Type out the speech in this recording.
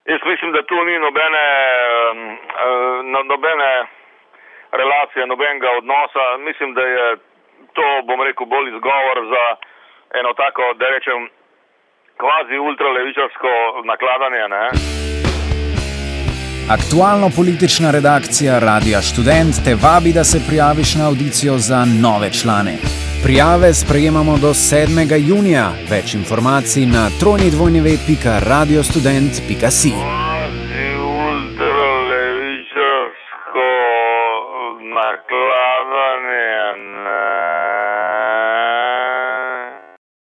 Jaz mislim, da tu ni nobene relacije, nobenega odnosa. Mislim, da je to, bom rekel, bolj izgovor za eno tako, da rečem, kvazi ultralevičarsko nakladanje, ne? Aktualno-politična redakcija Radia Študent te vabi, da se prijaviš na avdicijo za nove člane. Prijave sprejemamo do 7. junija. Več informacij na www.radiostudent.si.